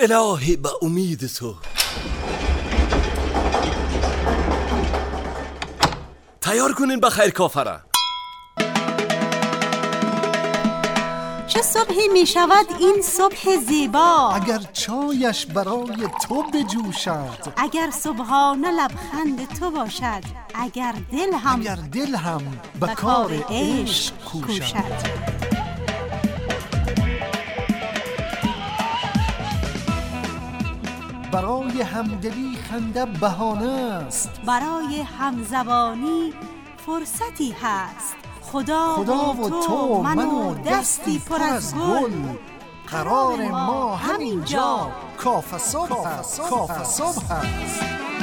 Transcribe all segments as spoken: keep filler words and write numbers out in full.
الهی به امید تو. تیار کنین بخیر کافره. چه صبحی می شود این صبح زیبا، اگر چایش برای تو بجوشد، اگر صبحانه لبخند تو باشد، اگر دل هم اگر دل هم به کار عشق کوشد. برای همدلی خنده بهانه است، برای همزبانی فرصتی هست. خدا, خدا و تو من و دستی پر از گل، قرار ما همینجا کافه صبح است. کافه صبح است.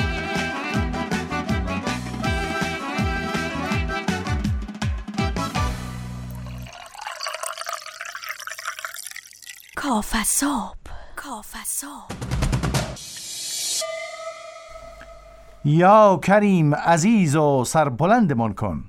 کافه صبح. کافه صبح. یا کریم عزیز و سربلندمان کن.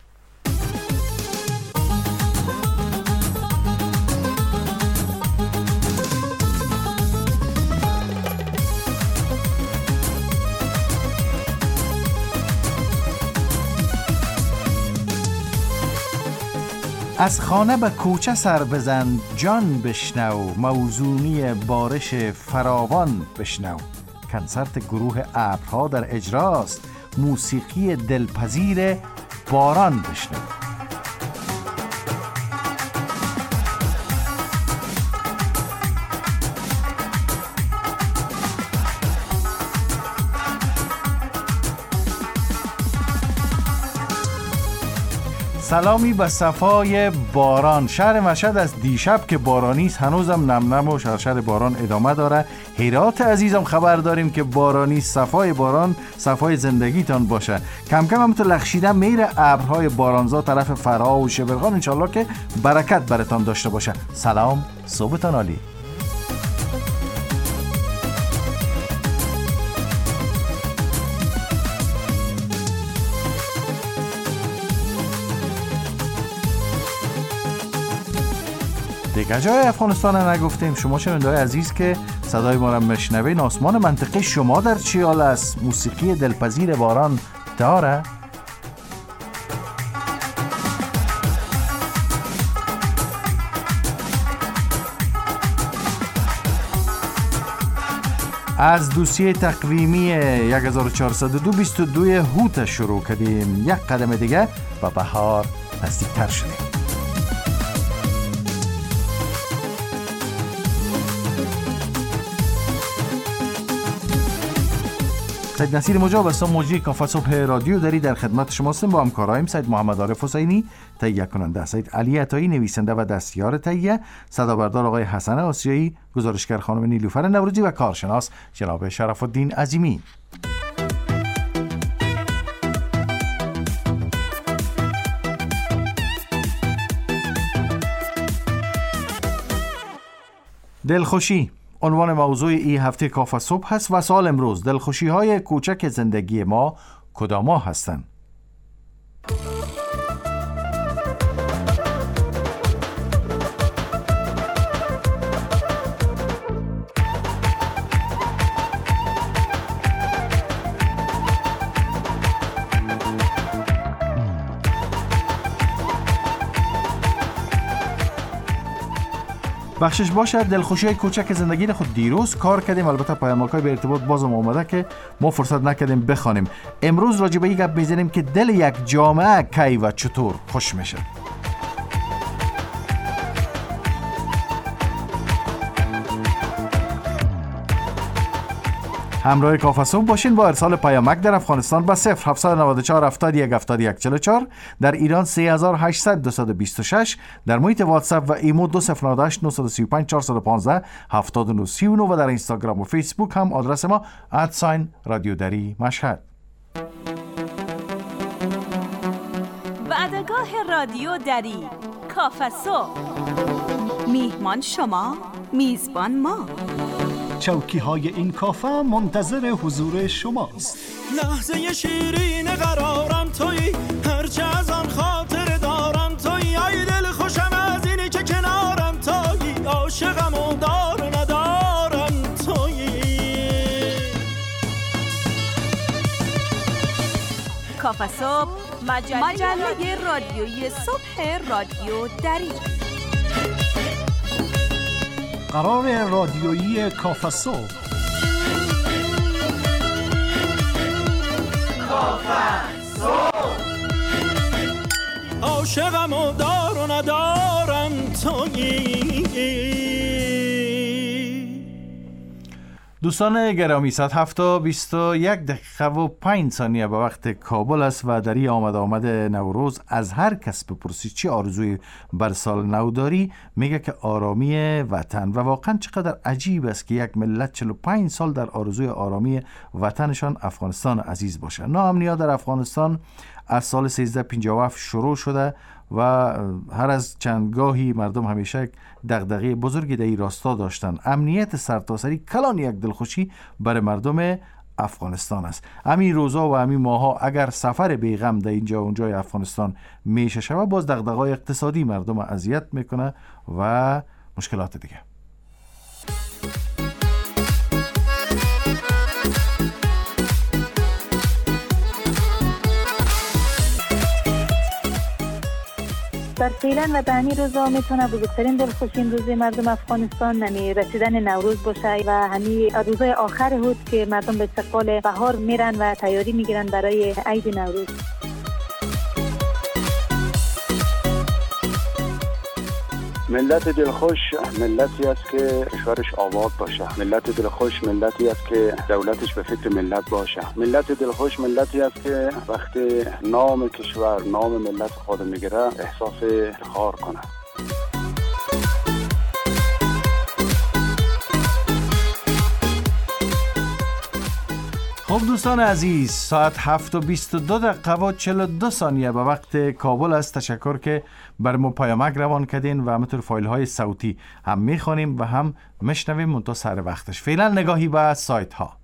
از خانه به کوچه سر بزن جان بشنو، موزونی بارش فراوان بشنو. کنسرت گروه ابرها در اجراست، موسیقی دلپذیر باران بشنو. سلامی به صفای باران. شهر مشهد از دیشب که بارانی است، هنوزم نم نم و شرشر باران ادامه داره. هرات عزیزم خبر داریم که بارانی، صفای باران صفای زندگیتان باشه. کم کم هم تو لخشیده میره ابرهای بارانزا طرف فرها و شبرغان، انشالله که برکت برتان داشته باشه. سلام، صبحتان عالی. دیگه جای افغانستان نگفتیم. شما شنونده‌های عزیز که صدای ما را میشنوین، آسمان منطقه شما در چی حال است؟ موسیقی دلپذیر باران داره؟ از دوسیه تقویمی هزار و چهارصد و دو بیست و دو هوت شروع کردیم. یک قدم دیگه به بهار نزدیکتر شدیم. سید نصیر مجاب هستم، مجری کافه صبح رادیو دری در خدمت شما هستیم. با همکارایم سید محمد عارف حسینی تهیه کننده، سید علی عطایی نویسنده و دستیار تهیه، صدابردار آقای حسن آسیایی، گزارشگر خانم نیلوفر نوروزی و کارشناس جناب شرف الدین عظیمی. دلخوشی عنوان موضوع این هفته کافه صبح هست و سال امروز دلخوشی های کوچک زندگی ما کدام‌ها هستند؟ بخشش باشه دلخوشی کوچک زندگی خود دیروز کار کردیم. البته پیامک‌های به ارتباط بازم اومده که ما فرصت نکردیم بخوانیم. امروز راجع به این گپ می‌زنیم که دل یک جامعه کی و چطور خوش میشه. همراه کافه صبح باشین با ارسال پیامک در افغانستان با صفر هفت نه چهار هفتاد و یک هفتاد و یک چهل و چهار، در ایران سه هزار و هشتصد دویست و بیست و شش، در محیط واتساپ و ایمو دو صفر نه هشت نه سه پنج چهار یک پنج هفتاد و نه سی و نه و در اینستاگرام و فیسبوک هم آدرس ما ادساین رادیو دری مشهد. وعدگاه رادیو دری کافه صبح، میهمان شما، میزبان ما. چوکی های این کافه منتظر حضور شماست. لحظه شیرین قرارم تویی، هرچه از آن خاطر دارم تویی. ای دل خوشم از اینی که کنارم تویی، عاشقم و دار ندارم تویی. کافه صبح، مجله, مجله رادیویی صبح رادیو دری. قرار رادیویی کافه صبح. کافه صبح. عاشقم و دار و ندارم تویی. دوستان گرامی، ساعت هفت بیست و یک دقیقه و پنج ثانیه به وقت کابل است و در این آمد آمد نوروز از هر کس بپرسی چی آرزوی بر سال نو داری، میگه که آرامی وطن. و واقعا چقدر عجیب است که یک ملت چهل و پنج سال در آرزوی آرامی وطنشان افغانستان عزیز باشه. ناامنی‌ها در افغانستان از سال سیزده پنجاه و هفت شروع شده و هر از چندگاهی مردم همیشه دغدغه بزرگی در این راستا داشتن. امنیت سرتاسری کلان یک دلخوشی برای مردم افغانستان است. همین روزا و همین ماها اگر سفر بیغم در اینجا و اونجای افغانستان میشه شود، باز دغدغه‌های اقتصادی مردم اذیت میکنه و مشکلات دیگه. در فعلا و به همین روزا میتونه بزرگترین دلخوشی روزی مردم افغانستان نمی رسیدن نوروز باشه و همین روزای آخر بود که مردم به استقبال بهار میرن و تیاری میگیرن برای عید نوروز. ملت دلخوش ملتی است که کشورش آباد باشه. ملت دلخوش ملتی است که دولتش به فکر ملت باشه. ملت دلخوش ملتی است که وقتی نام کشور، نام ملت خود میگیره احساس افتخار کنه. خب دوستان عزیز، ساعت هفت و بیست و دو دقیقه و چهل و دو ثانیه به وقت کابل است. تشکر که بر ما پیامک روان کردین و همینطور فایل های صوتی هم میخوانیم و هم میشنویم منتها سر وقتش. فعلا نگاهی به سایت ها.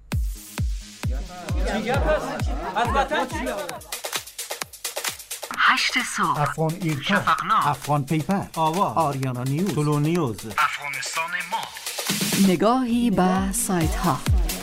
هشت صبح، افغان ایرکا، شفقنامه، افغان پیپر، آواز، آریانا نیوز، تولو نیوز، افغانستان ما. نگاهی به سایت ها.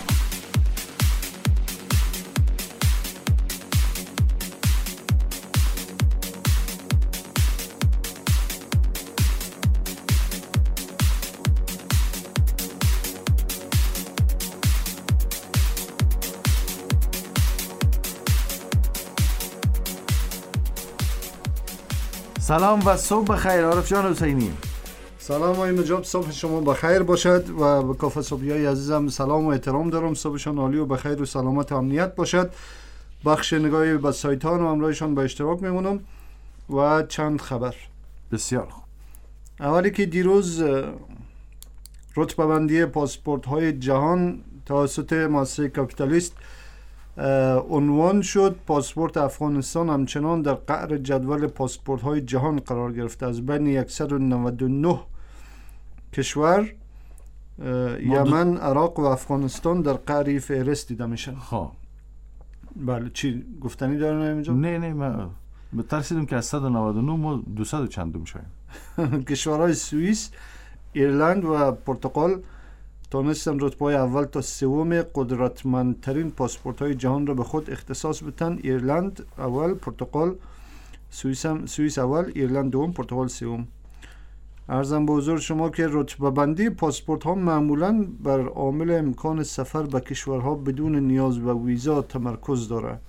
سلام و صبح بخیر عارف جان حسینی. سلام آقای مجاب، صبح شما بخیر باشد و به کافه صبحیای عزیزم سلام و احترام دارم. صبحشان عالی و بخیر و سلامت و امنیت باشد. بخش نگاهی به سایتان و همراهشان به اشتراک میمونم و چند خبر. بسیار خوب. اولی که دیروز رتبه بندی پاسپورت های جهان توسط مؤسسه کاپیتالیست عنوان شد. پاسپورت افغانستان همچنان در قعر جدول پاسپورت های جهان قرار گرفته. از بین صد و نود و نه کشور یمن، عراق و افغانستان در قعر فهرست دیده میشن. خب بله، چی گفتنی دارن اینجا؟ نه نه من ترسیدم که از صد و نود و نه ما دویست و چندم شویم. کشورهای سوئیس، ایرلند و پرتغال تونستن رتبه اول تا سوم قدرتمندترین پاسپورت های جهان را به خود اختصاص بدن. ایرلند اول، پرتغال، سوئیس هم سوئیس اول، ایرلند دوم، پرتغال سوم. عرضم به حضور شما که رتبه بندی پاسپورت ها معمولاً بر عامل امکان سفر به کشورها بدون نیاز به ویزا تمرکز داره.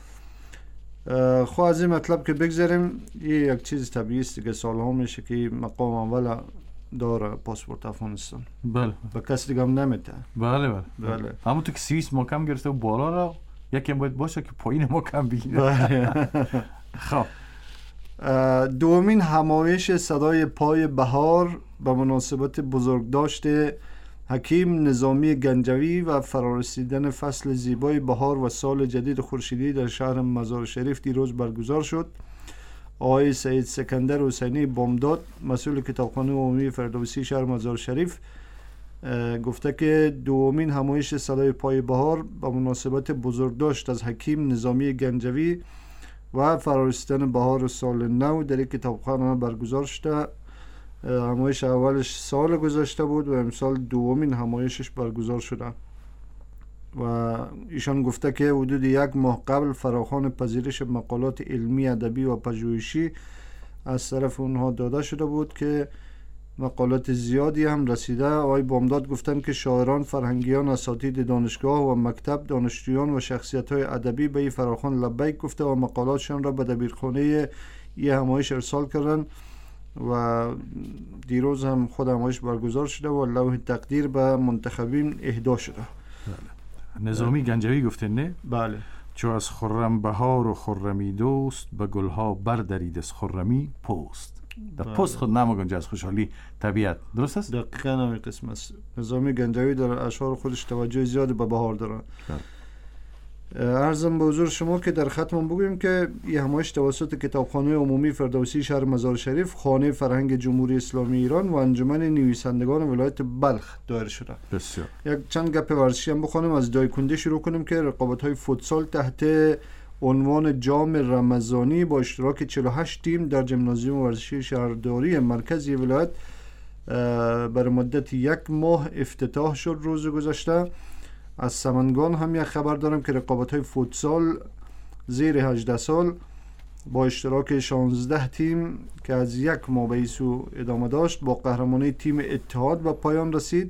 خب از این مطلب که بگذاریم، یه یک چیز طبیعی است که سالها میشه که مقام اول داره پاسپورت افغانستان. بله. به کسی دیگه هم نمیده. بله بله. بله. همونطور که سوئیس ما کم گرفته و بالا را یکی هم باید باشه که پایین ما کم بگیره. بله. خب دومین همایش صدای پای بهار به مناسبت بزرگداشت حکیم نظامی گنجوی و فرارسیدن فصل زیبای بهار و سال جدید خورشیدی در شهر مزار شریف دیروز برگزار شد. آقای سید سکندر حسینی بامداد، مسئول کتابخانه عمومی فردوسی شهر مزار شریف، گفته که دومین همایش صدای پای بهار به مناسبت بزرگداشت از حکیم نظامی گنجوی و فرارسیدن بهار سال نو در یک کتابخانه برگزار شده. همایش اولش سال گذشته بود و امسال دومین همایشش برگزار شده و ایشان گفته که حدود یک ماه قبل فراخوان پذیرش مقالات علمی ادبی و پژوهشی از طرف اونها داده شده بود که مقالات زیادی هم رسیده. آقای بامداد گفتن که شاعران، فرهنگیان، اساتید دانشگاه و مکتب، دانشجویان و شخصیت‌های ادبی به این فراخوان لبیک گفته و مقالاتشان را به دبیرخانه این همایش ارسال کردن و دیروز هم خود همایش برگزار شده و لوح تقدیر به منتخبین اهدا شده. بله. نظامی گنجوی گفتن نه؟ بله. چو از خرم بهار و خرمی دوست، به گلها بردرید از خرمی پوست. در پوست خود نام گنجه از خوشحالی طبیعت. درست است؟ دقیقاً همین قسم است. نظامی گنجوی در اشعار خودش توجه زیادی به بهار داره. عرضم به حضور شما که در ختم بگویم که این همایش توسط کتابخانه عمومی فردوسی شهر مزار شریف، خانه فرهنگ جمهوری اسلامی ایران و انجمن نویسندگان ولایت بلخ دایر شده. بسیار. یک چند گپ ورزشی هم بخوانیم. از دایکنده شروع کنیم که رقابت‌های فوتسال تحت عنوان جام رمضانی با اشتراک چهل و هشت تیم در ژیمنازیوم ورزشی شهرداری مرکزی ولایت برای مدت یک ماه افتتاح شد روز گذشته. از سمنگان هم یک خبر دارم که رقابت‌های فوتسال زیر هجده سال با اشتراک شانزده تیم که از یک ماه به سو ادامه داشت با قهرمانی تیم اتحاد به پایان رسید.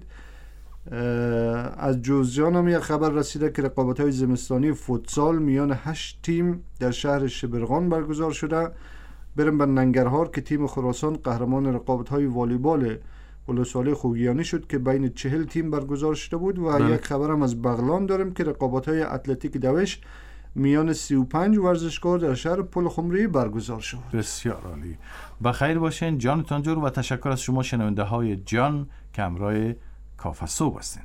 از جوزجان هم یک خبر رسیده که رقابت‌های زمستانی فوتسال میان هشت تیم در شهر شبرغان برگزار شده. بریم به ننگرهار که تیم خراسان قهرمان رقابت‌های والیبال ولسوالی خوگیانی شد که بین چهل تیم برگزار شده بود. و بله. یک خبرم از بغلان داریم که رقابت‌های اتلتیک دوش میان سی و پنج ورزشکار در شهر پلخمری برگزار شد. بسیار عالی. بخیر باشین جانتان جور و تشکر از شما شنونده های جان که همراه کافه صبح هستین.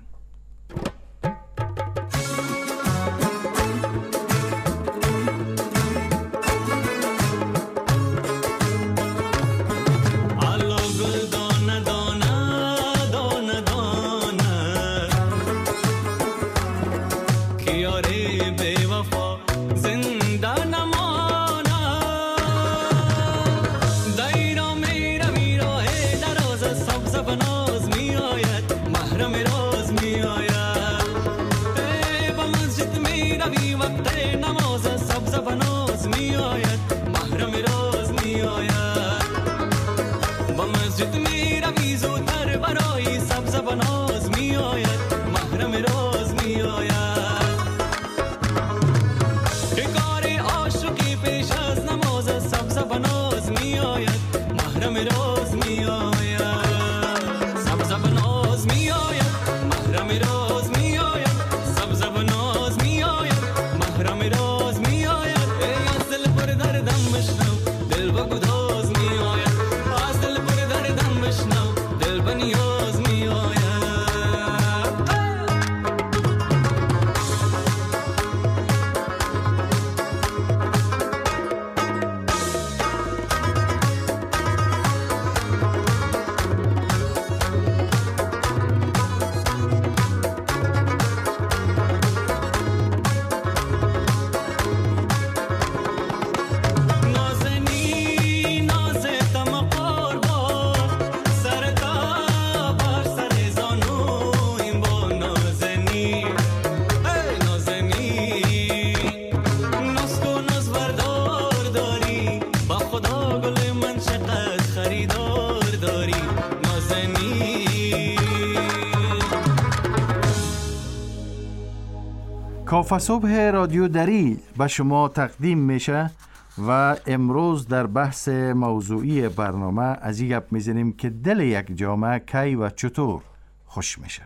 کافه صبح رادیو دری به شما تقدیم میشه و امروز در بحث موضوعی برنامه از این گپ میزنیم که دل یک جامعه کی و چطور خوش میشه.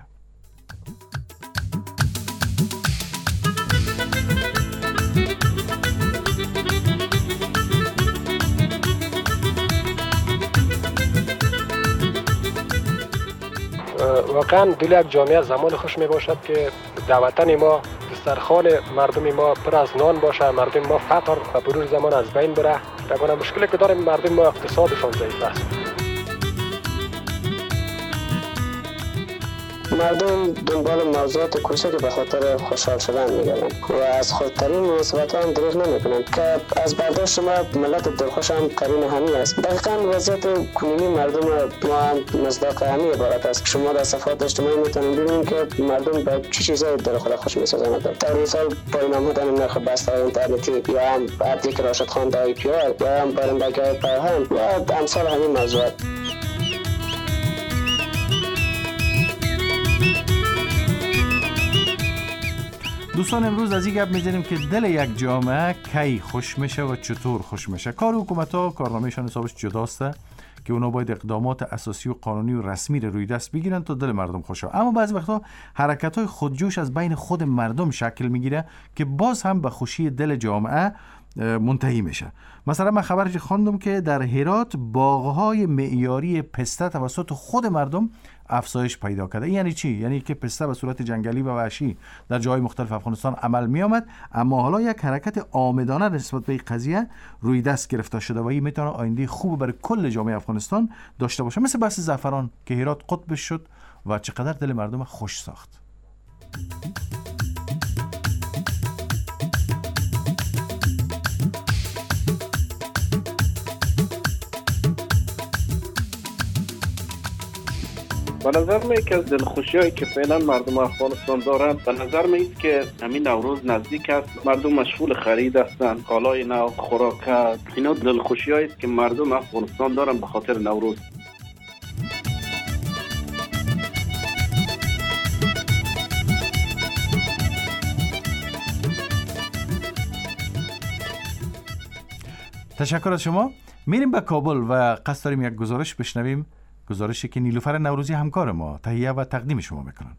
واقعا دل یک جامعه زمان خوش می باشد که در وطن ما دسترخوان مردم ما پر از نان باشه، مردم ما فقر و برور زمان از بین بره. در مشکلی که داریم مردم ما اقتصادشان ضعیف است. مردم دنبال موضوعات کوچک به خاطر خوشحال شدن میگردن و از خودترین مناسبت هم دریغ نمیکنن که از برداشت ما ملت دلخوش هم قرین همی است. دقیقا وضعیت کنونی مردم ما هم مصداق همی عبارت است. شما در صفحات اجتماعی میتونید ببینید که مردم به چه چیزای دل خود خوش میسازند. در مثال پایان نمودن نرخ بسته اینترنتی یا هم عبدیک راشد خان در ای پی آر یا هم بارندگی های پیاهن و امثال همین موضوعات. دوستان امروز از این گپ می‌زنیم که دل یک جامعه کی خوش میشه و چطور خوش میشه. کار حکومت‌ها کارنامه‌شان حسابش جداست که اونا باید اقدامات اساسی و قانونی و رسمی رو روی دست بگیرن تا دل مردم خوشه. اما بعضی وقتا حرکت‌های خودجوش از بین خود مردم شکل میگیره که باز هم به خوشی دل جامعه منتهی میشه. مثلا من خبرش خواندم که در هرات باغ‌های معیاری پسته توسط خود مردم افزایش پیدا کرده. یعنی چی؟ یعنی که پسته به صورت جنگلی و وحشی در جای مختلف افغانستان عمل می آمد، اما حالا یک حرکت عامدانه نسبت به این قضیه روی دست گرفته شده و این میتونه آینده خوب برای کل جامعه افغانستان داشته باشه. مثل بحث زعفران که هرات قطبش شد و چقدر دل مردم خوش ساخت. به نظر می که از دلخوشی هایی که فعلا مردم افغانستان دارند، به نظر می است که همین نوروز نزدیک است، مردم مشغول خرید هستند، کالای نو، خوراک، اینا دلخوشی هایی است که مردم افغانستان دارند به خاطر نوروز. تشکر از شما. میریم به کابل و قصد داریم یک گزارش بشنویم، گزارشی که نیلوفر نوروزی همکار ما تهیه و تقدیم شما میکنن.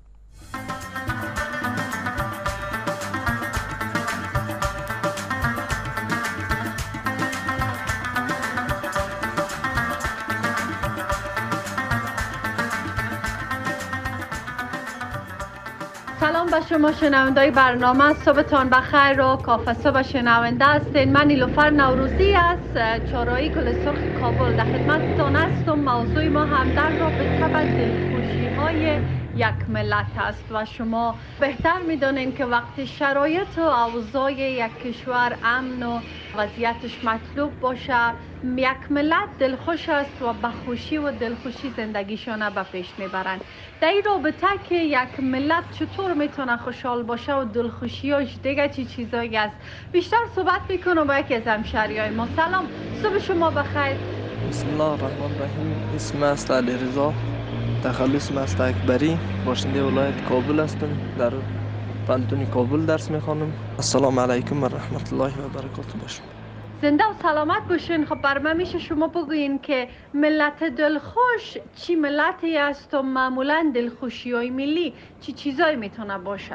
سلام به شما شنوندای برنامه، صبحتان بخیر و کافه صبح شنونده هستین. من نیلوفر نوروزی است، چهارراهی گل سرخ کابل در خدمتتان هستم. موضوع ما هم در رابطه با دلخوشی های یک ملت است و شما بهتر میدانین که وقتی شرایط و اوضاع یک کشور امن و وضعیتش مطلوب باشه، یک ملت دلخوش است و به خوشی و دلخوشی زندگیشان به پیش میبرند. در این رابطه که یک ملت چطور میتونه خوشحال باشه و دلخوشیاش دیگه چی چیزایی است، بیشتر صحبت میکنم با یکی از همشهریای ما. سلام، صبح شما بخیر. بسم الله الرحمن الرحیم. اسم است علی رضا، تخلص است اکبری، باشنده ولایت کابل هستم، در پانتون کابل درس میخوانم. السلام علیکم و رحمت الله و برکاته باشم. زنده و سلامت باشین. خب برای میشه شما بگوین که ملت دلخوش چی ملتی است و معمولا دلخوشی های ملی چی چیزایی میتونه باشه؟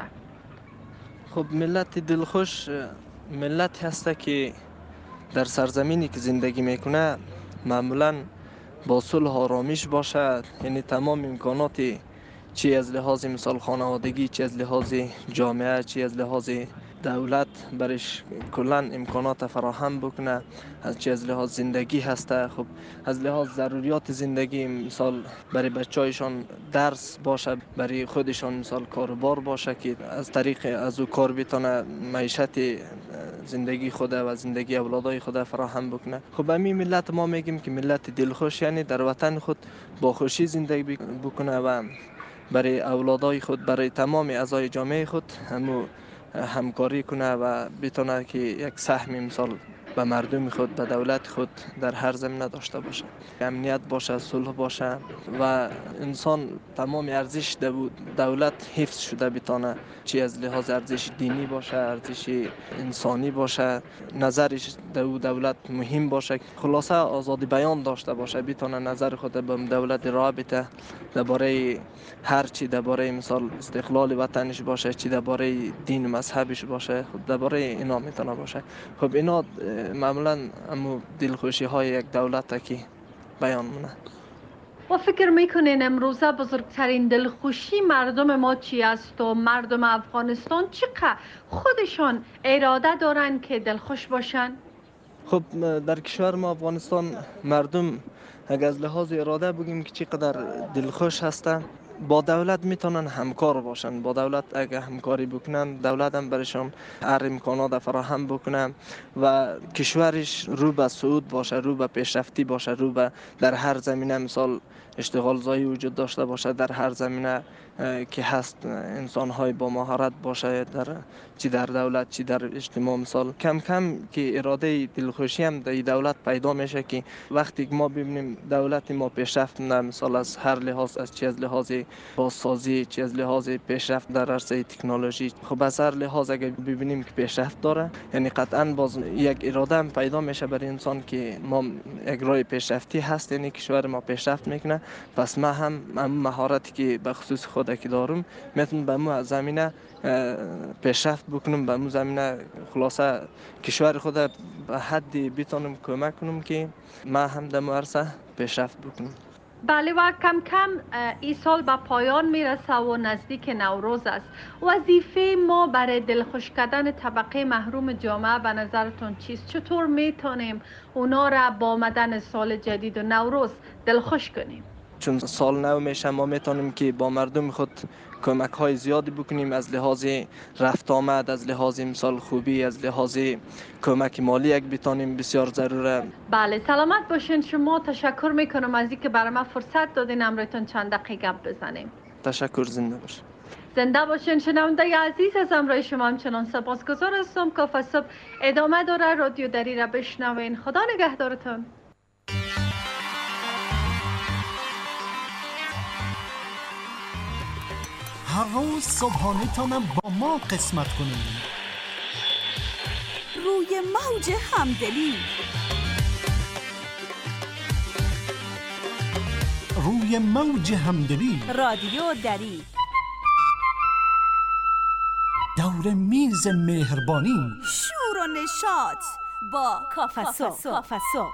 خب ملت دلخوش ملت هسته که در سرزمینی که زندگی میکنه معمولا با صلح و آرامش باشد، یعنی تمام امکانات چی از لحاظ مثال خانوادگی، چی از لحاظ جامعه، چی از لحاظ دولت برش کلا امکانات فراهم بکنه، از چی از لحاظ زندگی هسته. خب از لحاظ ضروریات زندگی مثال برای بچه‌هایشان درس باشه، برای خودشان مثال کاروبار باشه که از طریق از او کار بتونه معیشت زندگی خود و زندگی اولادای خود فراهم بکنه. خب همین ملت ما میگیم که ملت دلخوش، یعنی در وطن خود با خوشی زندگی بکنه و برای اولادای خود، برای تمام اعضای جامعه خود همو همکاری کنه و بتونه که یک سهم مثال به مردم خود، به دولت خود در هر زمینه داشته باشه، امنیت باشه، صلح باشه و انسان تمام ارزش دولت حفظ شده بتونه، چی از لحاظ ارزش دینی باشه، ارزش انسانی باشه، نظرش دو دولت مهم باشه، خلاصه آزادی بیان داشته باشه، بتونه نظر خود به دولت راه بده درباره هر چی، درباره مثال استقلال وطنش باشه، چی درباره دین مذهبش باشه، خود درباره اینا میتونه باشه. خب اینا معمولا امو دلخوشی های یک دولت که بیان مونه. و فکر میکنین امروزه بزرگترین دلخوشی مردم ما چی است و مردم افغانستان چقدر خودشان اراده دارن که دلخوش باشن؟ خب در کشور ما افغانستان مردم اگر از لحاظ اراده بگیم که چقدر دلخوش هستن، با دولت میتونن همکار باشن. با دولت اگه همکاری بکنن، دولت هم برشان هر امکانات فراهم بکنه و کشورش رو به صعود باشه، رو به پیشرفتی باشه، رو به در هر زمینه مثال اشتغال زایی وجود داشته باشه، در هر زمینه که هست انسان های با مهارت باشه، در چی در دولت چی در اجتماع. مثال کم کم که اراده دلخوشی هم در دولت پیدا میشه که وقتی ما ببینیم دولت ما پیشرفت نه، مثال از هر لحاظ، از چه از لحاظ بازسازی، چه از لحاظ پیشرفت در عرصه تکنولوژی، خب از هر لحاظ اگر ببینیم که پیشرفت داره، یعنی قطعا باز یک اراده هم پیدا میشه برای انسان که ما یک راه پیشرفتی هست، یعنی کشور ما پیشرفت میکنه، پس ما هم مهارتی که به خصوص خود که دارم میتونم به مو زمینه پیشرفت بکنم، به مو زمینه خلاصه کشور خود به حدی بتونم کمک کنم که ما هم در عرصه پیشرفت بکنم. بله و کم کم این سال به پایان میرسه و نزدیک نوروز است. وظیفه ما برای دلخوش کردن طبقه محروم جامعه به نظرتون چیست؟ چطور میتونیم اونا را با آمدن سال جدید و نوروز دلخوش کنیم؟ چون سال نو میشه ما میتونیم که با مردم خود کمک های زیادی بکنیم، از لحاظ رفت آمد، از لحاظ مثال خوبی، از لحاظ کمک مالی یک بتانیم، بسیار ضروره. بله سلامت باشین. شما تشکر میکنم از اینکه برای ما فرصت دادین امروتون چند دقیقه گپ بزنیم. تشکر، زنده باشین. زنده باشین. شنونده عزیز از امروی شما همچنان سپاسگزار هستم. کافه صبح ادامه داره، رادیو دری را بشنوین. خدا نگهدارتون. هر روز صبحانه تانم با ما قسمت کنید. روی موج همدلی، روی موج همدلی، رادیو دری، دور میز مهربانی، شور و نشاط با کافه صبح.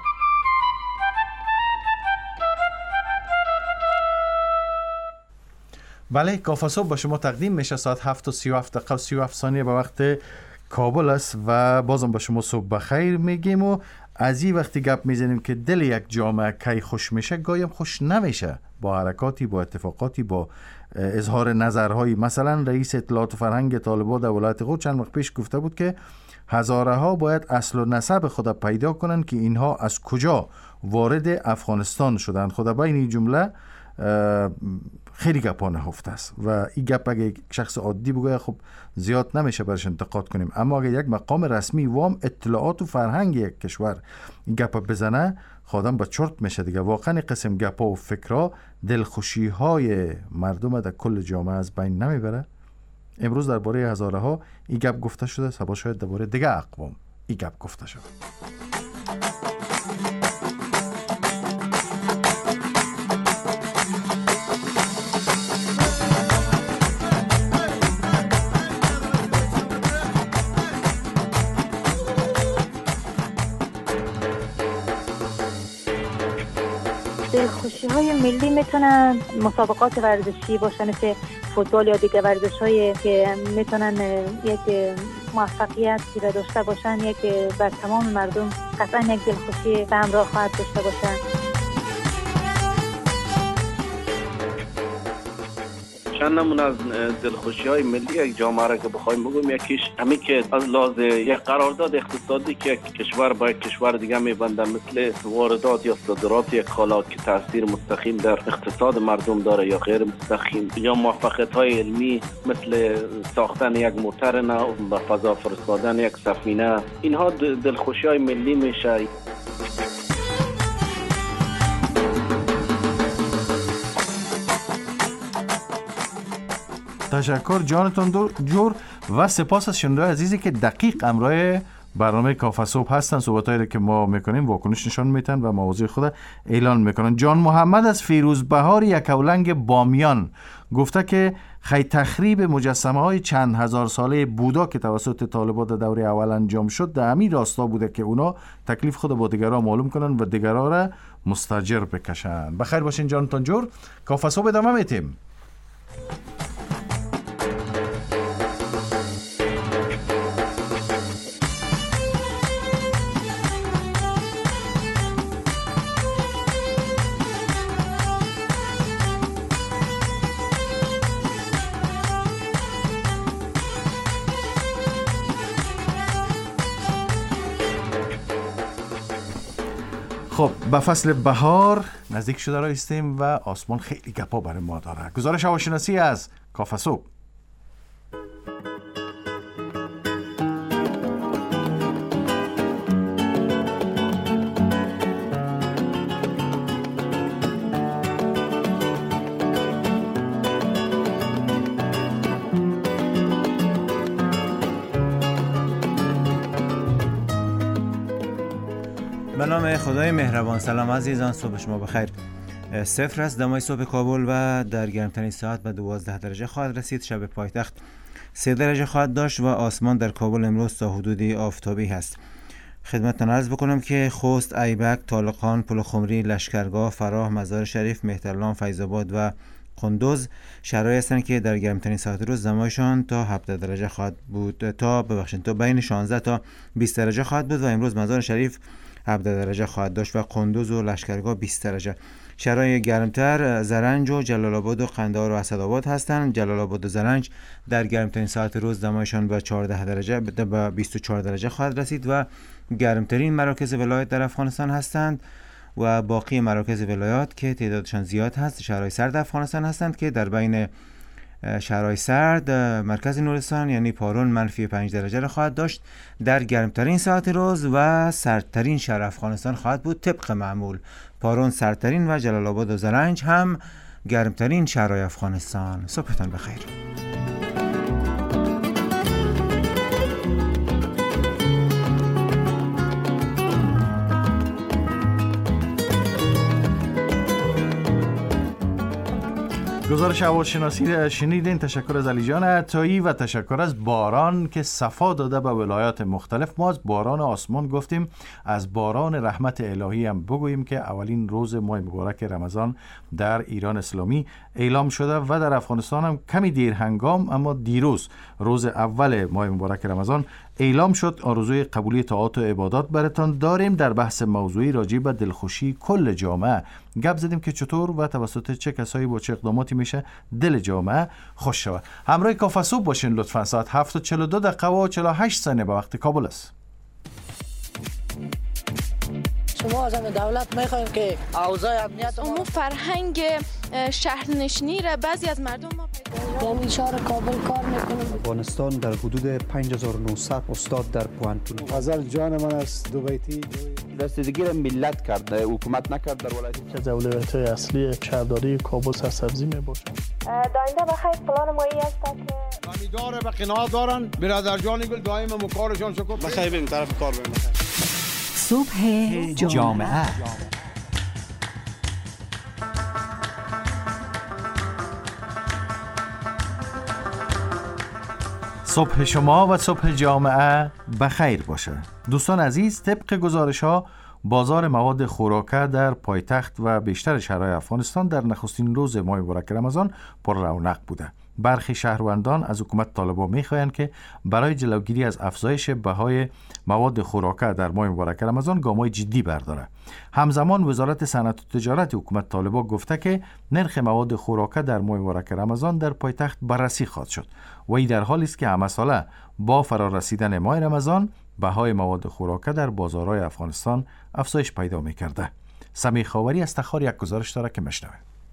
بله، کافه صبح با شما تقدیم میشه. ساعت هفت و سی و هفت دقیقه و سی و هفت ثانیه به وقت کابل است و بازم با شما صبح بخیر میگیم و از این وقتی گپ میزنیم که دل یک جامعه کی خوش میشه گایم خوش نمیشه، با حرکاتی، با اتفاقاتی، با اظهار نظرهایی. مثلا رئیس اطلاعات و فرهنگ طالبان در ولایت قم چند وقت پیش گفته بود که هزاره ها باید اصل و نسب خود پیدا کنند که اینها از کجا وارد افغانستان شدند. خود بین این جمله خیلی گپا نهفته است و این گپ اگه شخص عادی بگه خب زیاد نمیشه برش انتقاد کنیم، اما اگه یک مقام رسمی وام اطلاعات و فرهنگ یک کشور این گپ بزنه خودم با چرت میشه دیگه. واقعا قسم گپا و فکرها دلخوشی های مردم در کل جامعه از بین نمیبره. امروز درباره هزاره ها این گپ گفته شده، صبح شاید درباره دیگه اقوام این گپ گفته شده. خوشی های ملی میتونن مسابقات ورزشی باشن، مثل فوتبال یا دیگه ورزش هایی که میتونن یک موفقیتی را داشته باشن، یک بر تمام مردم قطعا یک دلخوشی به همراه خواهد داشته باشن. چند نمونه از دلخوشی های ملی یک جامعه را که بخوایم بگویم، یکیش همین که از لحاظ یک قرارداد اقتصادی که یک کشور با یک کشور دیگه میبنده، مثل واردات یا صادرات یک کالا که تاثیر مستقیم در اقتصاد مردم داره یا غیر مستقیم، یا موفقیت های علمی مثل ساختن یک موتر نو و فضا فرستادن یک سفینه، اینها دلخوشی های ملی میشه. تشکر جانتون جور و سپاس از شنونده عزیزی که دقیق امرای برنامه کافه صبح هستن. صحبتایی که ما میکنیم واکنش نشان میتن و موضوع خود اعلان میکنن. جان محمد از فیروزبهار یکاولنگ بامیان گفته که خی تخریب مجسمه های چند هزار ساله بودا که توسط طالبان در دوره اول انجام شد در همین راستا بوده که اونا تکلیف خود با دیگران معلوم کنن و دیگران را مستاجر بکشن. بخیر باشین جانتون جور. کافه صبح ادامه میتیم. خب به فصل بهار نزدیک شده رایستیم و آسمان خیلی گپا برای ما داره. گزارش هواشناسی از کافه صبح. به نام خدای مهربان. سلام عزیزان، صبح شما بخیر. صفر است دمای صبح کابل و در گرمترین ساعت به دوازده درجه خواهد رسید. شب پایتخت سه درجه خواهد داشت و آسمان در کابل امروز تا حدودی آفتابی هست. خدمتتان عرض بکنم که خوست، ایبک، طالقان، پلخمری، لشکرگاه، فراه، مزار شریف، مهترلام، فیض‌آباد و قندوز شهرهایی هستند که در گرمترین ساعت روز دمایشان تا هفده درجه خواهد بود تا ببخشید تا بین شانزده تا بیست درجه خواهد بود و امروز مزار شریف هفده درجه خواهد داشت و قندوز و لشکرگاه بیست درجه. شهرهای گرمتر زرنج و جلال آباد و قندهار و اسدآباد هستند. جلال آباد و زرنج در گرمترین ساعت روز دمایشان به چهارده درجه به بیست و چهار درجه خواهد رسید و گرمترین مراکز ولایت در افغانستان هستند و باقی مراکز ولایات که تعدادشان زیاد هست شهرهای سرد افغانستان هستند که در بین شهرهای سرد مرکز نورستان یعنی پارون منفی پنج درجه را خواهد داشت. در گرمترین ساعت روز و سردترین شهر افغانستان خواهد بود طبق معمول. پارون سردترین و جلال آباد و زرنج هم گرمترین شهرهای افغانستان. صبحتان بخیر. گزارش هواشناسی شنیدین. تشکر از علی جان عطایی و تشکر از باران که صفا داده به ولایات مختلف. ما از باران آسمان گفتیم، از باران رحمت الهی هم بگوییم که اولین روز ماه مبارک رمضان در ایران اسلامی اعلام شده و در افغانستان هم کمی دیر هنگام اما دیروز روز اول ماه مبارک رمضان اعلام شد. آرزوی قبولی طاعات و عبادات براتان داریم. در بحث موضوعی راجع به دلخوشی کل جامعه گپ زدیم که چطور و توسط چه کسایی با چه اقداماتی میشه دل جامعه خوش شود. همراه کافه صبح باشین لطفا. ساعت هفت و چهل و دو دقیقه و چهل و هشت ثانیه به وقت کابل است. شما از همه دولت میخوایم که اوضاع امنیت امور فرهنگ شهرنشینی را بعضی از مردم ما در اشاره کابل کار میکنیم. افغانستان در حدود پنج هزار و نهصد استاد در پوانتون. غزل جان من است دو بیتی رسیدگی را ملت کرد، حکومت نکرد. در ولایت که اولویت اصلی شهرداری کابل سرسبزی میباشد. داینده بخیر پلان مایی است که امیدواره به قناعت دارن. برادر جان گل دائما مکارشان شکر بخیر بریم طرف کار بریم. صبح جامعه. صبح شما و صبح جامعه بخیر باشه. دوستان عزیز، طبق گزارش ها بازار مواد خوراکه در پایتخت و بیشتر شهرهای افغانستان در نخستین روز ماه مبارک رمضان پر رونق بوده. برخی شهروندان از حکومت طالبان می‌خواهند که برای جلوگیری از افزایش بهای مواد خوراکه در ماه مبارک رمضان گام‌های جدی برداره. همزمان وزارت صنعت و تجارت حکومت طالبان گفته که نرخ مواد خوراکه در ماه مبارک رمضان در پایتخت بررسی خواهد شد و این در حالی است که همه ساله با فرارسیدن ماه رمضان بهای مواد خوراکه در بازارهای افغانستان افزایش پیدا می‌کرده. سمی خاوری از تخار یک گزارش داره که میشنوه.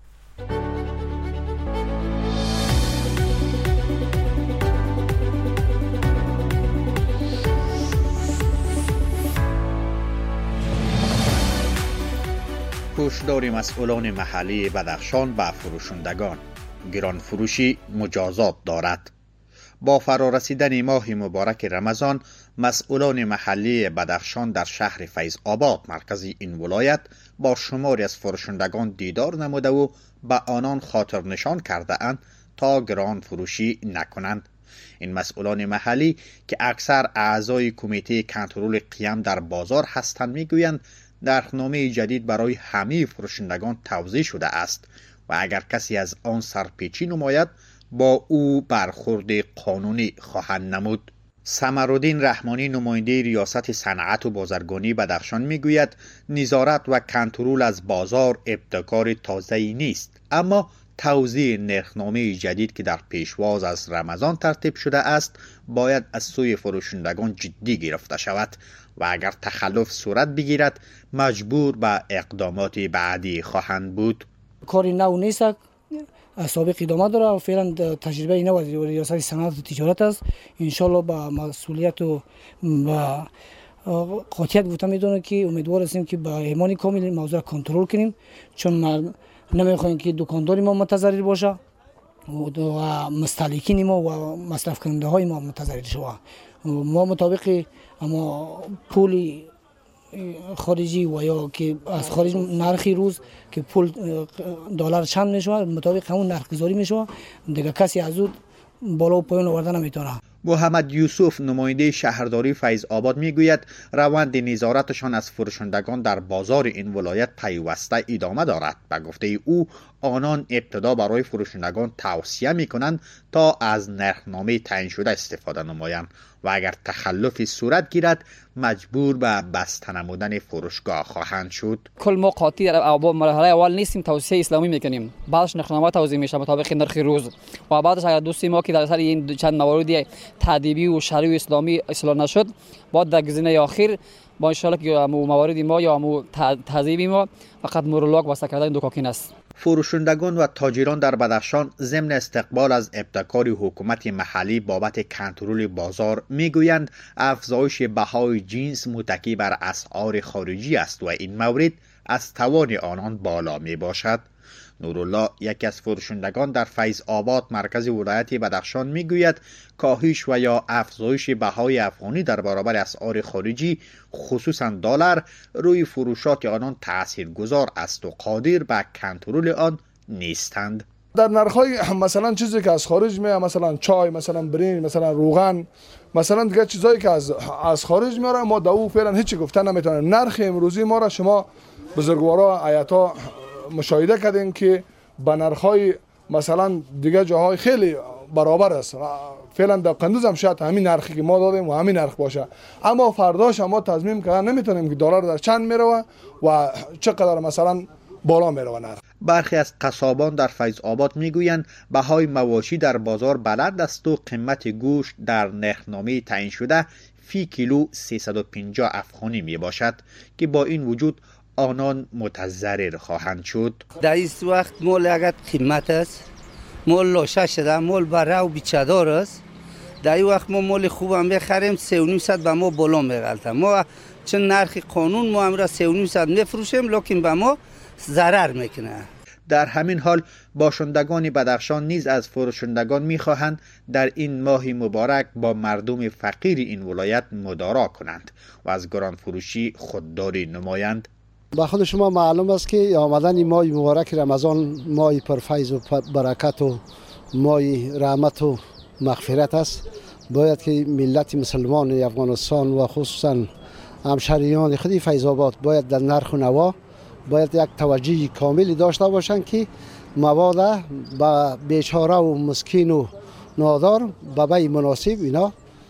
هشدار مسئولان محلی بدخشان به فروشندگان: گران فروشی مجازات دارد. با فرارسیدن ماه مبارک رمضان، مسئولان محلی بدخشان در شهر فیض‌آباد مرکز این ولایت با شماری از فروشندگان دیدار نموده و به آنان خاطر نشان کرده اند تا گران فروشی نکنند. این مسئولان محلی که اکثر اعضای کمیته کنترل قیام در بازار هستند میگویند نرخنامه جدید برای همه فروشندگان توزیع شده است و اگر کسی از آن سرپیچی نماید با او برخورد قانونی خواهند نمود. سمرالدین رحمانی نماینده ریاست صنعت و بازرگانی بدخشان میگوید نظارت و کنترل از بازار ابتکار تازه‌ای نیست، اما توزیع نرخنامه جدید که در پیشواز از رمضان ترتیب شده است باید از سوی فروشندگان جدی گرفته شود و اگر تخلف صورت بگیرد مجبور به اقدامات بعدی خواهند بود. کاری نو نیست، سابق ادامه داره و فعلا تجربه نو از ریاست صنعت و تجارت است. انشالله با مسئولیت و با قاطعیت گفتم میدونه که امیدوار هستیم که با ایمان کامل موضوع کنترل کنیم، چون ما نمیخوایم که دکانداری ما متضرر باشه و مستهلکین ما و مصرف کننده های ما متضرر شوه. ما مطابق اما پول خارجی و یا که از خارج نرخی روز که پول دلار چند میشه مطابق همون نرخ گذاری میشه، دیگه کسی از اون بالا و پایین آوردن نمیتونه. محمد یوسف نماینده شهرداری فیض آباد میگوید روند نظارتشان از فروشندگان در بازار این ولایت پیوسته ادامه دارد. به گفته او آنان ابتدا برای فروشندگان توصیه میکنند تا از نرخنامه تعیین شده استفاده نمایند و اگر تخلفی صورت گیرد مجبور به بسته نمودن فروشگاه خواهند شد. کل ما قاطی در مرحله اول نیستیم، توصیه اسلامی میکنیم، بعدش نرخنامه توزیع میشه مطابق نرخ روز و بعدش اگر دوستی ما که در سر این چند مواردی تادیبی و شرعی و اسلامی اصلاح نشد بعد در گزینه اخیر با ان شاء الله که موارد ما یا مو تادیبی ما فقط مورلاک واسه کردن دکاکین است. فروشندگان و تاجران در بدخشان ضمن استقبال از ابتکار حکومت محلی بابت کنترل بازار میگویند افزایش بهای جنس متکی بر اسعار خارجی است و این مورد از توان آنان بالا می باشد. نورالله یکی از فروشندگان در فیض آباد مرکز ولایت بدخشان میگوید کاهش و یا افزایش بهای افغانی در برابر اسعار خارجی خصوصا دلار روی فروشات آنان تاثیرگذار است و قادر به کنترل آن نیستند. در نرخ‌های مثلا چیزی که از خارج میاد، مثلا چای، مثلا برنج، مثلا روغن، مثلا دیگه چیزایی که از از خارج میاره ما دو فعلا هیچی گفتن نمیتونیم. نرخ امروزی ما را شما بزرگوارا آیاتا مشاهده کردین که با نرخ‌های مثلا دیگه جاهای خیلی برابر است. فعلا در قندوز هم شاید همین نرخی که ما دادیم و همین نرخ باشه، اما فرداش ما تصمیم کردن نمیتونیم که دلار در چند میره و چقدر مثلا بالا میره نرخ. برخی از قصابان در فیض آباد میگویند بهای مواشی در بازار بلند است و قیمت گوشت در نرخنامه تعیین شده فی کیلو سیصد و پنجاه افغانی می باشد که با این وجود آنان متضرر خواهند شد. در این وقت مول اگر قیمت است، مول لاشه شده، مول بره و بیچدار است. در این وقت ما مول خوب هم بخریم سه و نیم صد به ما بالا میغلطه. ما چون نرخ قانون ما هم را سه و نیم صد میفروشیم لکن به ما ضرر میکنه. در همین حال باشندگان بدخشان نیز از فروشندگان میخواهند در این ماه مبارک با مردم فقیر این ولایت مدارا کنند و از گران فروشی خودداری نمایند. با خود شما معلوم است که آمدن ماه مبارک رمضان ماه پرفیض و برکت و ماه رحمت و مغفرت است. باید که ملت مسلمان افغانستان و خصوصا همشهریان خودی فیض آباد باید در نرخ و نوا باید یک توجه کاملی داشته باشند که مواد با بیچاره و مسکین و نادار به بیع مناسب اینا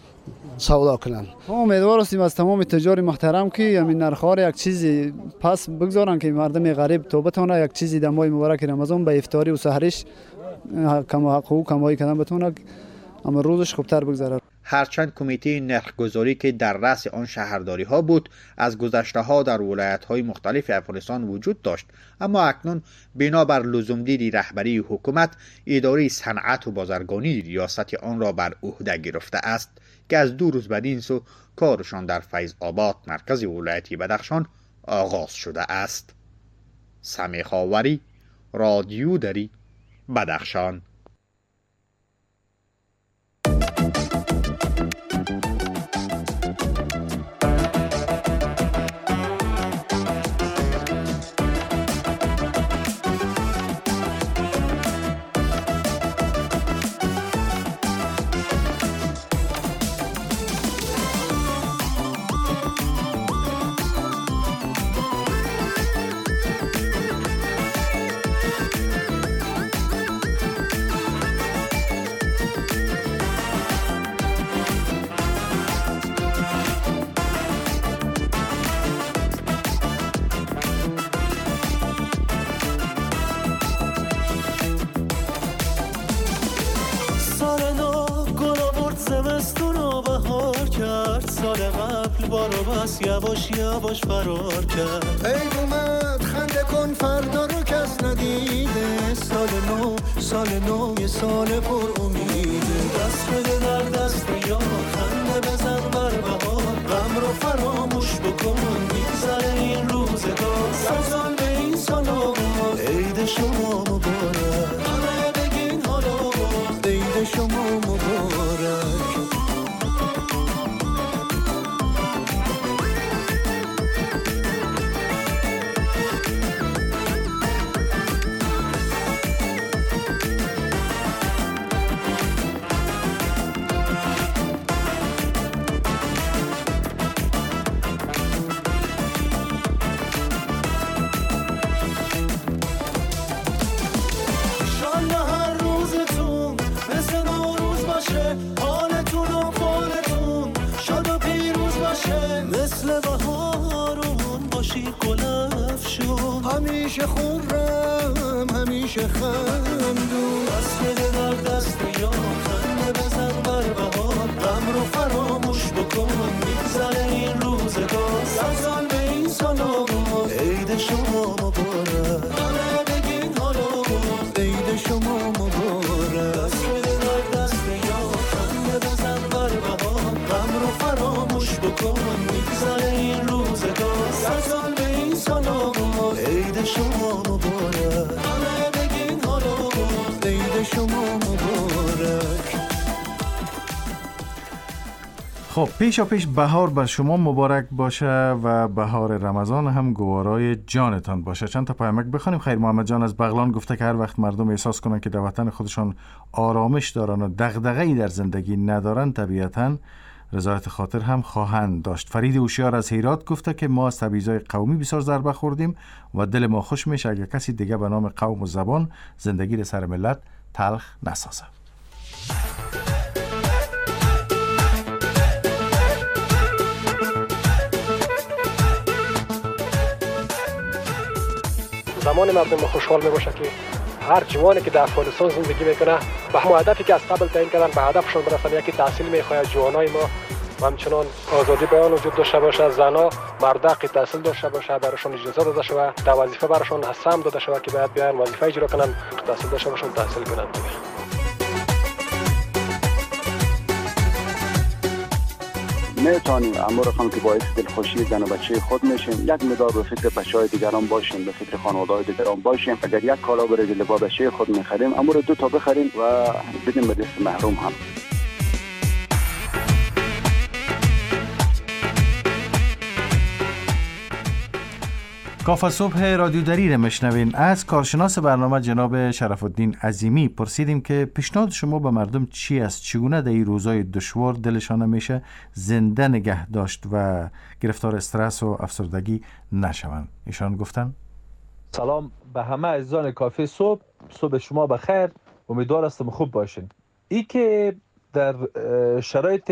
سودا کنند. ما امیدوار هستیم از تمام تجار محترم که همین نرخ‌ها را یک چیزی پس بگذارن که مردم غریب تو بتونه یک چیزی در ماه مبارک رمضان به افطاری و سحرش کم حقوق کمایی کردن بتونه اما روزش خوبتر بگذره. هرچند کمیته نرخگذاری که در رأس آن شهرداری ها بود از گذشته ها در ولایت های مختلف افغانستان وجود داشت، اما اکنون بنابر لزومدیدی رهبری حکومت اداره صنعت و بازرگانی ریاست آن را بر عهده گرفته است که از دو روز بعد این سو کارشان در فیض آباد مرکز ولایت بدخشان آغاز شده است. سمیع خاوری، رادیو دری، بدخشان. روز یواش یواش فرار کرد. عید اومد خنده کن فردا رو کس ندیده، سال نو سال نو یه سال پر امیده. دست بده در دست یا خنده بزن بر بهار، غم رو فراموش بکن میگذره این روزگار. صد سال به این سال آباد عید شما مبارک، همه بگین حالا عید شما مبارک. همیشه خورم همیشه خندون، دست بده در دست یا خنده بزن بر بهار، غم رو فراموش بکن میگذره این روزگار. صد سال به این سال آباد عید شما مبارک، همه بگین حالا عید شما مبارک. دست بده در دست یا خنده بزن بر بهار، غم رو فراموش بکن میگذره این روزگار. صد سال به این سال آباد عید شما مبارک، همه بگین حالا عید شما مبارک. خب پیشا پیش بهار بر شما مبارک باشه و بهار رمضان هم گوارای جانتان باشه. چند تا پیامک بخونیم. خیر محمد جان از بغلان گفته که هر وقت مردم احساس کنن که در وطن خودشان آرامش دارن و دغدغه‌ای در زندگی ندارن، طبیعتاً رضایت خاطر هم خواهند داشت. فرید هوشیار از هرات گفته که ما از تبعیض‌های قومی بسیار ضربه خوردیم و دل ما خوش میشه اگر کسی دیگه به نام قوم و زبان زندگی سر ملت تلخ نسازه. زمان مردم خوشحال می باشه که هر جوانی که در افغانستان زندگی میکنه به همون هدفی که از قبل تعیین کردن به هدفشون برسن. یکی تحصیل میخواد جوانای ما و همچنان آزادی بیان وجود داشته باشه، زنا مرد حق تحصیل داشته باشه، براشون اجازه داده شود، در وظیفه براشون حسم داده شود که باید بیان وظیفه اجرا کنن، تحصیل داشته باشن، تحصیل کنن. میتونیم اما رقم که باعث دلخوشی زن و بچه خود میشیم، یک مقدار به فکر بچهای دیگران باشیم، به فکر خانواده‌های دیگران باشیم. اگر یک کالا برای لباس بچه خود میخریم اما رو دو تا بخریم و بدیم به دست محروم هم. کافه صبح رادیو دری مشنوین. از کارشناس برنامه جناب شرف الدین عظیمی پرسیدیم که پیشنهاد شما به مردم چی است؟ چگونه در این روزهای دشوار دلشان نمیشه زنده نگه داشت و گرفتار استرس و افسردگی نشوند؟ ایشان گفتن سلام به همه عزیزان کافه صبح، صبح شما بخیر، امیدوار هستم خوب باشین. ای که در شرایط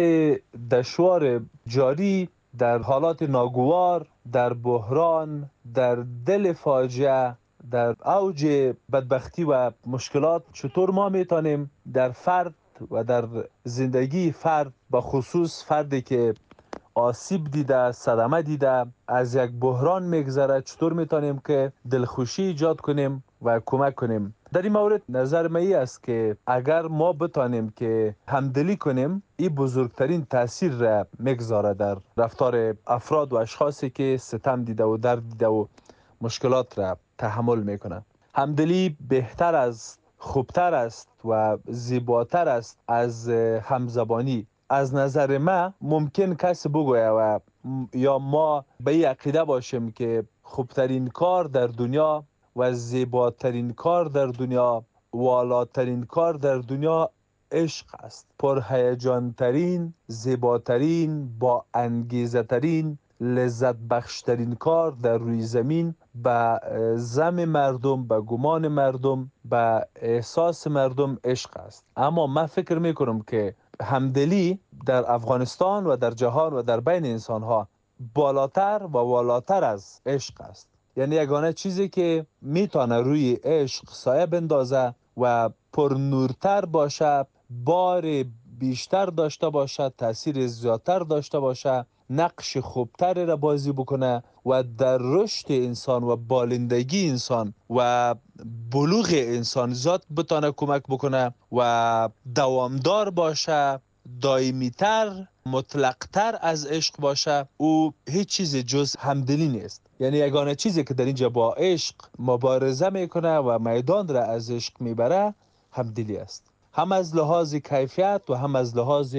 دشوار جاری، در حالات ناگوار، در بحران، در دل فاجعه، در اوج بدبختی و مشکلات، چطور ما میتونیم در فرد و در زندگی فرد، به خصوص فردی که آسیب دیده، صدمه دیده، از یک بحران میگذره، چطور میتونیم که دلخوشی ایجاد کنیم و کمک کنیم؟ در این مورد نظر من است که اگر ما بتانیم که همدلی کنیم، این بزرگترین تاثیر را میگذاره در رفتار افراد و اشخاصی که ستم دیده و درد دیده و مشکلات را تحمل میکنن. همدلی بهتر است، خوبتر است و زیباتر است از همزبانی. از نظر من ممکن کسی بگویه و یا ما به این عقیده باشیم که خوبترین کار در دنیا و زیباترین کار در دنیا، والاترین کار در دنیا عشق است. پرهیجان ترین، زیباترین، با انگیزه ترین، لذت بخشترین کار در روی زمین به زم مردم، به گمان مردم، به احساس مردم عشق است. اما من فکر میکنم که همدلی در افغانستان و در جهان و در بین انسان ها بالاتر و والاتر از عشق است. یعنی یگانه چیزی که میتونه روی عشق سایه بندازه و پرنورتر باشه، بار بیشتر داشته باشه، تاثیر زیادتر داشته باشه نقش خوبتری را بازی بکنه و در رشد انسان و بالندگی انسان و بلوغ انسان ذات بتانه کمک بکنه و دوامدار باشه، دائمی‌تر، مطلق‌تر از عشق باشه. او هیچ چیز جز همدلی نیست. یعنی یگانه چیزی که در اینجا با عشق مبارزه میکنه و میدان را از عشق میبره همدلی است، هم از لحاظ کیفیت و هم از لحاظ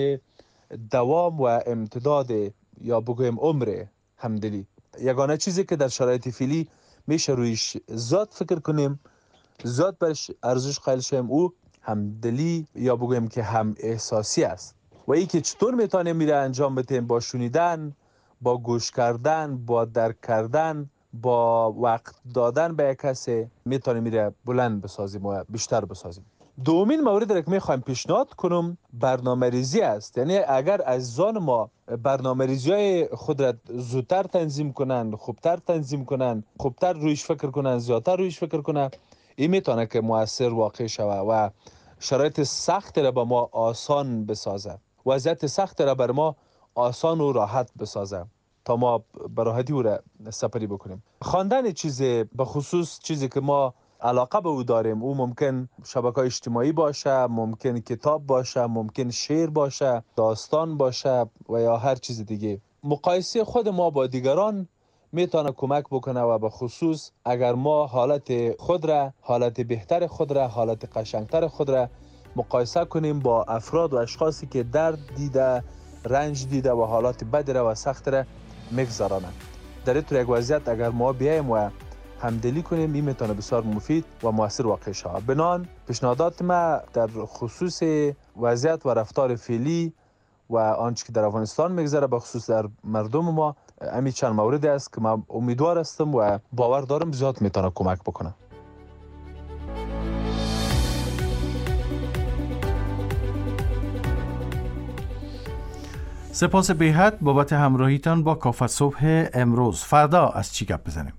دوام و امتداد یا بگویم عمر همدلی. یگانه چیزی که در شرایط فعلی میشه رویش ذات فکر کنیم، ذات برش ارزش قائل شیم، او همدلی یا بگویم که هم احساسی است. و ای که چطور میتونیم میره انجام بدیم؟ با شنیدن، با گوش کردن، با درک کردن، با وقت دادن به یک کسی میتونیم میره بلند بسازیم و بیشتر بسازیم. دومین مورد را که میخوایم پیشنهاد کنم برنامه ریزی است. یعنی اگر عزیزان ما برنامه ریزی های خود را زودتر تنظیم کنن، خوبتر تنظیم کنن، خوبتر رویش فکر کنن، زیادتر رویش فکر کنن، این میتونه که مؤثر واقع شود و شرایط سخت را به ما آسان بسازه، وضعیت سخت را بر ما آسان و راحت بسازه تا ما به راحتی او را سپری بکنیم. خواندن چیز به خصوص چیزی که ما علاقه به او داریم، او ممکن شبکه‌های اجتماعی باشه، ممکن کتاب باشه، ممکن شعر باشه، داستان باشه و یا هر چیز دیگه. مقایسه خود ما با دیگران میتونه کمک بکنه و به خصوص اگر ما حالت خود را، حالت بهتر خود را، حالت قشنگتر خود را مقایسه کنیم با افراد و اشخاصی که درد دیده، رنج دیده و حالات بد را و سخت را میگذرانند. در این یک وضعیت اگر ما بیایم و همدلی کنیم، این میتونه بسیار مفید و موثر واقع شود. بنان پیشنهادات ما در خصوص وضعیت و رفتار فعلی و آنچه که در افغانستان میگذره به خصوص در مردم ما، همین چند مورد است که من امیدوار هستم و باور دارم زیاد میتونه کمک بکنه. سپاس بی‌حد بابت همراهیتان با کافه صبح امروز. فردا از چی گپ بزنیم؟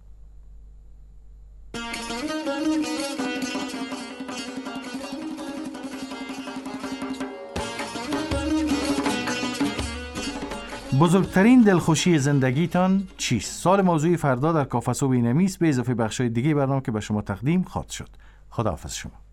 بزرگترین دلخوشی زندگیتان چیست؟ سوال موضوعی فردا در کافه صبح اینمی است، به اضافه بخش‌های دیگه برنامه که به شما تقدیم خواهد شد. خداحافظ شما.